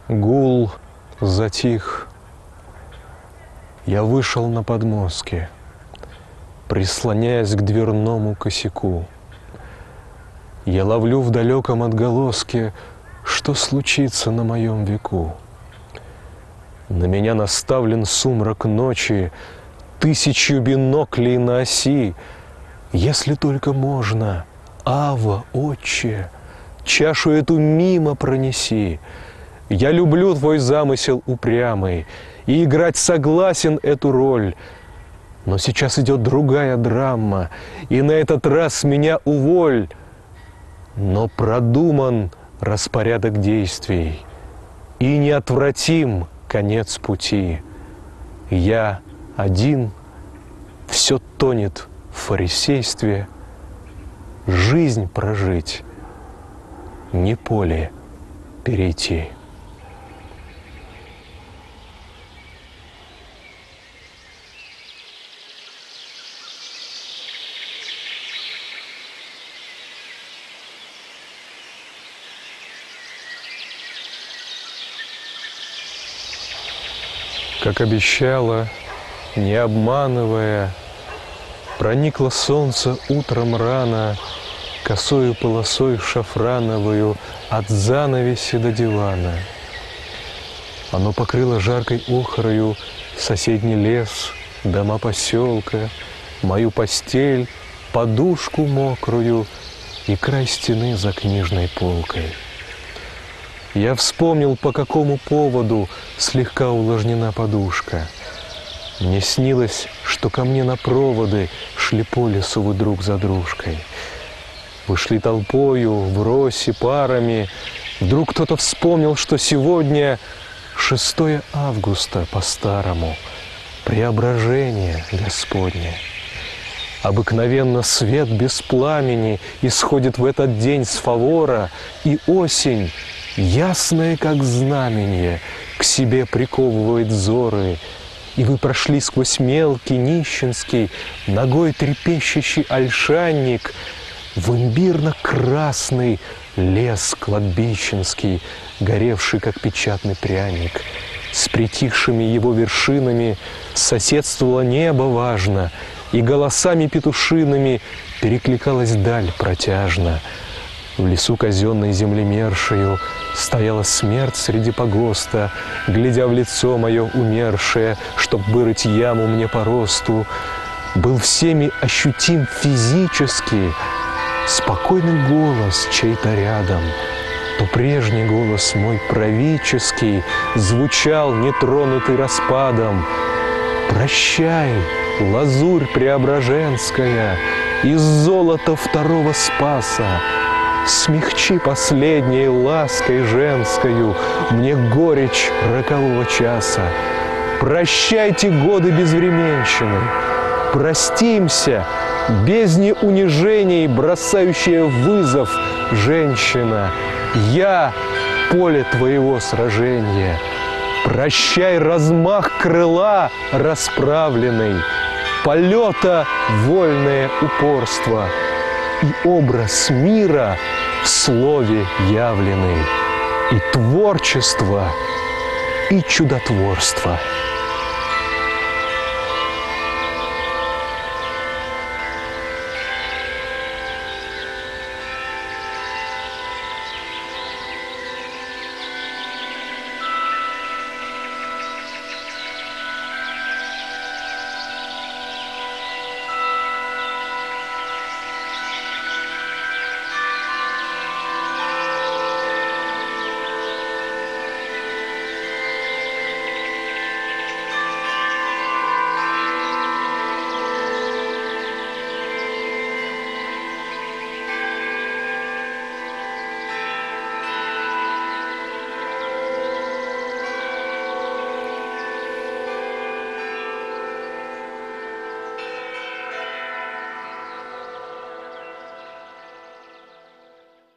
Гул затих. Я вышел на подмостки, прислоняясь к дверному косяку. Я ловлю в далеком отголоске, что случится на моем веку. На меня наставлен сумрак ночи, тысячу биноклей на оси. Если только можно, Ава, Отче, чашу эту мимо пронеси. Я люблю твой замысел упрямый и играть согласен эту роль. Но сейчас идет другая драма, и на этот раз меня уволь. Но продуман распорядок действий, и неотвратим конец пути. Я один, все тонет в фарисействе. Жизнь прожить, не поле перейти. Как обещала, не обманывая, проникло солнце утром рано, косою полосой шафрановую от занавеси до дивана. Оно покрыло жаркой охрою соседний лес, дома поселка, мою постель, подушку мокрую и край стены за книжной полкой. Я вспомнил, по какому поводу слегка увлажнена подушка. Мне снилось, что ко мне на проводы шли по лесу вы друг за дружкой. Вы шли толпою, вросе, парами. Вдруг кто-то вспомнил, что сегодня 6 августа по-старому, преображение Господне. Обыкновенно свет без пламени исходит в этот день с фавора, и осень, ясная как знаменье, к себе приковывает взоры. И вы прошли сквозь мелкий, нищенский, ногой трепещущий ольшанник, в имбирно-красный лес кладбищенский, горевший, как печатный пряник. С притихшими его вершинами соседствовало небо важно, и голосами петушиными перекликалась даль протяжно. В лесу казенной землемершею стояла смерть среди погоста, глядя в лицо мое умершее, чтоб вырыть яму мне по росту. Был всеми ощутим физически спокойный голос чей-то рядом, то прежний голос мой правительский звучал, нетронутый распадом. Прощай, лазурь преображенская, из золота второго Спаса, смягчи последней лаской женскою мне горечь рокового часа. Прощайте годы безвременщины, простимся, бездне унижений, бросающая вызов женщина. Я — поле твоего сражения. Прощай размах крыла расправленный, полета вольное упорство и образ мира в слове явленный, и творчество, и чудотворство.